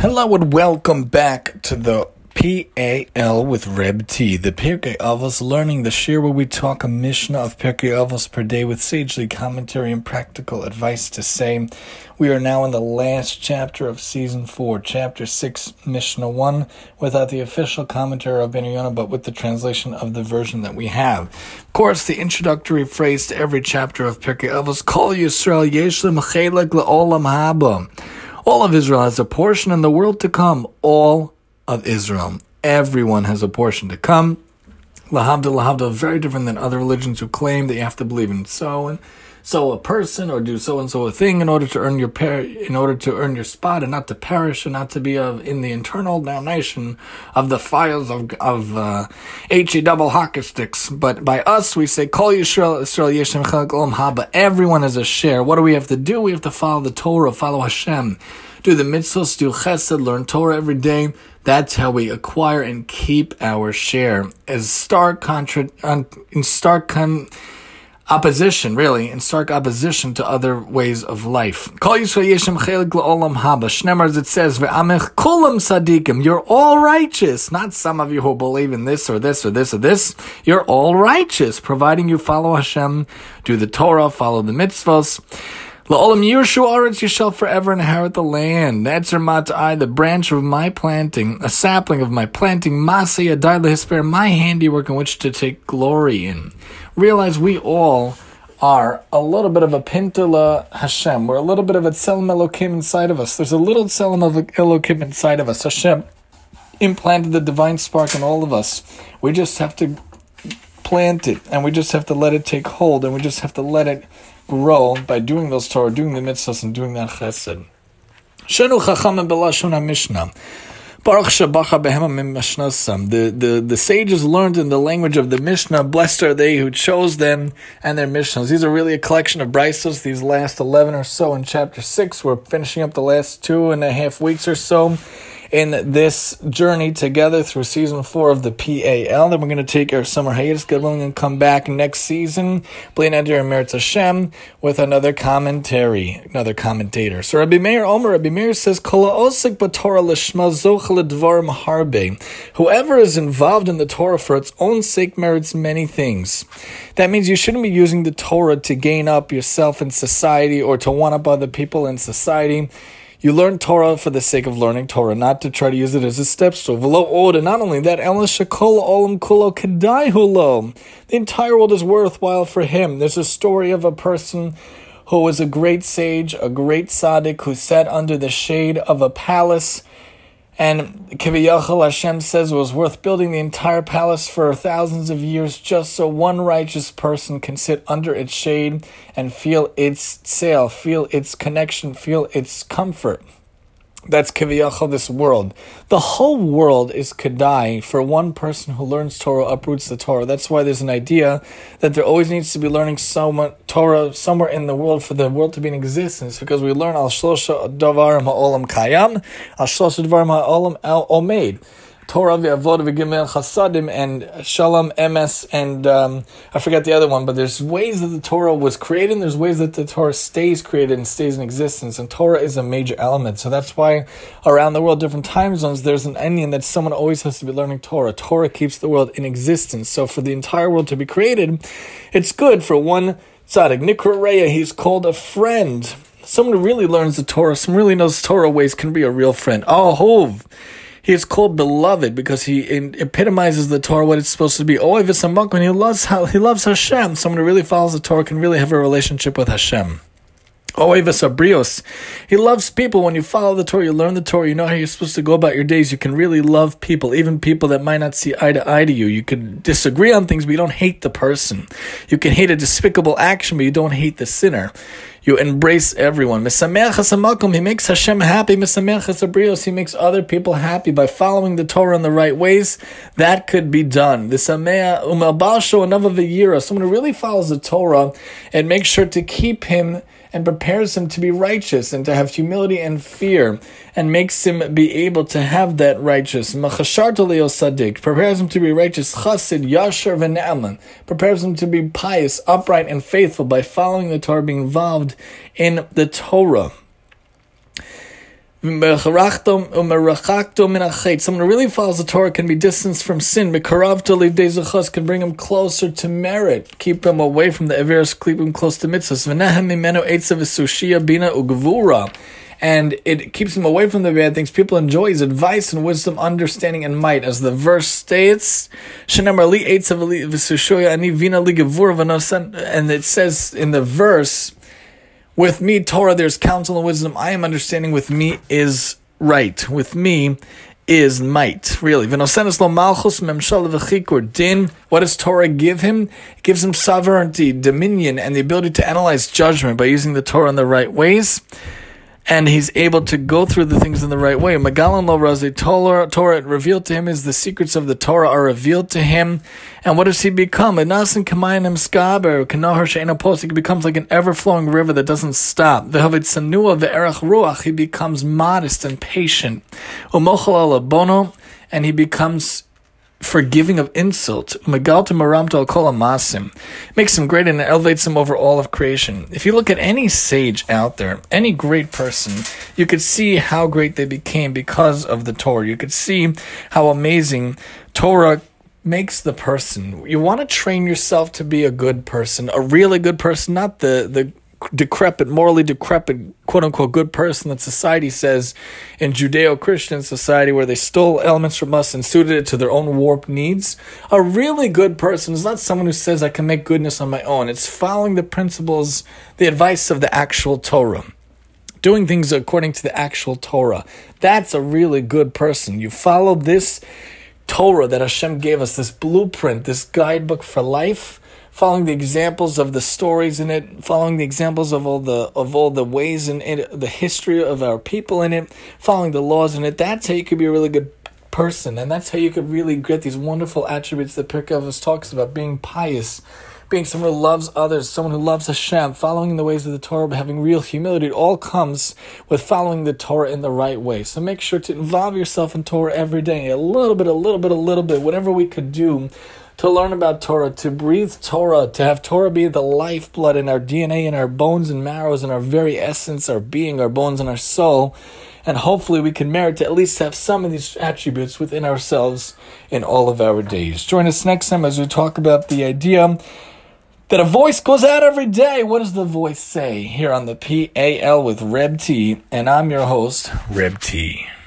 Hello and welcome back to the PAL with Reb T, the Pirkei Avos learning the shir where we talk a Mishnah of Pirkei Avos per day with sagely commentary and practical advice to say. We are now in the last chapter of season 4, chapter 6, Mishnah 1, without the official commentary of Ben Yonah, but with the translation of the version that we have. Of course, the introductory phrase to every chapter of Pirkei Avos, Kol Yisrael yesh lem chelek le'olam haba. All of Israel has a portion in the world to come. All of Israel. Everyone has a portion to come. Lahavda, very different than other religions who claim that you have to believe in so and so a person or do so and so a thing in order to earn your spot and not to perish and not to be in the eternal damnation of the fires of HE double hockey sticks. But by us we say Kol Yisrael Yeshem Chalak Olam Haba. Everyone has a share. What do we have to do? We have to follow the Torah, follow Hashem, do the mitzvahs, do chesed, learn Torah every day. That's how we acquire and keep our share. In stark opposition to other ways of life. Kol Yisrael Yeshem Chelek L'Olam Haba. Shnemar, it says, Ve'amech Kulam Sadikim. You're all righteous. Not some of you who believe in this or this or this or this. You're all righteous, providing you follow Hashem, do the Torah, follow the mitzvahs. L'olam Yirshu Aretz, you shall forever inherit the land. Netzer Mat'ai, the branch of my planting, a sapling of my planting, Masei Adai Lehisper, my handiwork in which to take glory in. Realize we all are a little bit of a pintula Hashem. We're a little bit of a Tselem Elokim inside of us. There's a little Tselem of Elokim inside of us. Hashem implanted the divine spark in all of us. We just have to plant it, and we just have to let it take hold, and we just have to let it grow by doing those Torah, doing the mitzvahs, and doing that chesed. Shenu chacham belashon Mishnah. Baruch shabacha behema mim mishnasam. The sages learned in the language of the Mishnah. Blessed are they who chose them and their Mishnahs. These are really a collection of braisos. These last 11 or so in chapter 6. We're finishing up the last 2.5 weeks or so in this journey together through season 4 of the PAL. Then we're going to take our summer hiatus, God willing, and come back next season, B'lei Neder and Meretz Hashem, with another commentator. So Rabbi Meir says, Kol ha'osek b'Torah l'shma zoch l'dvarim harbe. Whoever is involved in the Torah for its own sake merits many things. That means you shouldn't be using the Torah to gain up yourself in society or to one up other people in society. You learn Torah for the sake of learning Torah, not to try to use it as a step stool. And not only that, the entire world is worthwhile for him. There's a story of a person who was a great sage, a great tzaddik, who sat under the shade of a palace. And Kiviyachal Hashem says it was worth building the entire palace for thousands of years just so one righteous person can sit under its shade and feel its sail, feel its connection, feel its comfort. That's Kiviyachal, this world. The whole world is Kedai for one person who learns Torah, uproots the Torah. That's why there's an idea that there always needs to be learning Torah somewhere in the world for the world to be in existence, because we learn Al Shlosha Davarim Ha'olam Kayam, Al Shlosha Davarim Ha'olam Omeid. Torah v'avod v'gimel chasadim and shalom emes and I forget the other one, but there's ways that the Torah was created and there's ways that the Torah stays created and stays in existence, and Torah is a major element. So that's why around the world, different time zones, there's an ending that someone always has to be learning Torah. Torah keeps the world in existence. So for the entire world to be created, it's good for one tzaddik. Nikra Reya, he's called a friend. Someone who really learns the Torah, someone who really knows Torah ways, can be a real friend. Ahov. He is called beloved because he epitomizes the Torah, what it's supposed to be. Ohev v'samak, when he loves Hashem. Someone who really follows the Torah can really have a relationship with Hashem. Ohev v'sabrios. He loves people. When you follow the Torah, you learn the Torah, you know how you're supposed to go about your days. You can really love people, even people that might not see eye to eye to you. You can disagree on things, but you don't hate the person. You can hate a despicable action, but you don't hate the sinner. You embrace everyone. He makes Hashem happy. He makes other people happy by following the Torah in the right ways. That could be done. Someone who really follows the Torah and makes sure to keep him and prepares him to be righteous and to have humility and fear, and makes him be able to have that righteous. Prepares him to be righteous. Chassid, Yashar, v'Na'aman. Prepares him to be pious, upright, and faithful by following the Torah, being involved in the Torah. Someone who really follows the Torah can be distanced from sin. Can bring him closer to merit, keep him away from the averos, keep him close to mitzvahs. And it keeps him away from the bad things. People enjoy his advice and wisdom, understanding and might. As the verse states, and it says in the verse, with me, Torah, there's counsel and wisdom. I am understanding. With me is right. With me is might. Really. What does Torah give him? It gives him sovereignty, dominion, and the ability to analyze judgment by using the Torah in the right ways. And he's able to go through the things in the right way. Magalan lo razi Torah revealed to him is the secrets of the Torah are revealed to him. And what does he become? He becomes like an ever-flowing river that doesn't stop. He becomes modest and patient. And he becomes forgiving of insult. Makes him great and elevates him over all of creation. If you look at any sage out there, any great person, you could see how great they became because of the Torah. You could see how amazing Torah makes the person. You want to train yourself to be a good person, a really good person, not the decrepit, morally decrepit, quote-unquote good person that society says in Judeo-Christian society where they stole elements from us and suited it to their own warped needs. A really good person is not someone who says I can make goodness on my own. It's following the principles, the advice of the actual Torah. Doing things according to the actual Torah. That's a really good person. You follow this Torah that Hashem gave us, this blueprint, this guidebook for life, following the examples of the stories in it, following the examples of all the ways in it, the history of our people in it, following the laws in it. That's how you could be a really good person, and that's how you could really get these wonderful attributes that Pirkei Avos talks about: being pious, being someone who loves others, someone who loves Hashem, following in the ways of the Torah, but having real humility. It all comes with following the Torah in the right way. So make sure to involve yourself in Torah every day, a little bit, whatever we could do to learn about Torah, to breathe Torah, to have Torah be the lifeblood in our DNA, in our bones and marrows, in our very essence, our being, our bones and our soul. And hopefully we can merit to at least have some of these attributes within ourselves in all of our days. Join us next time as we talk about the idea that a voice goes out every day. What does the voice say? Here on the PAL with Reb T, and I'm your host, Reb T.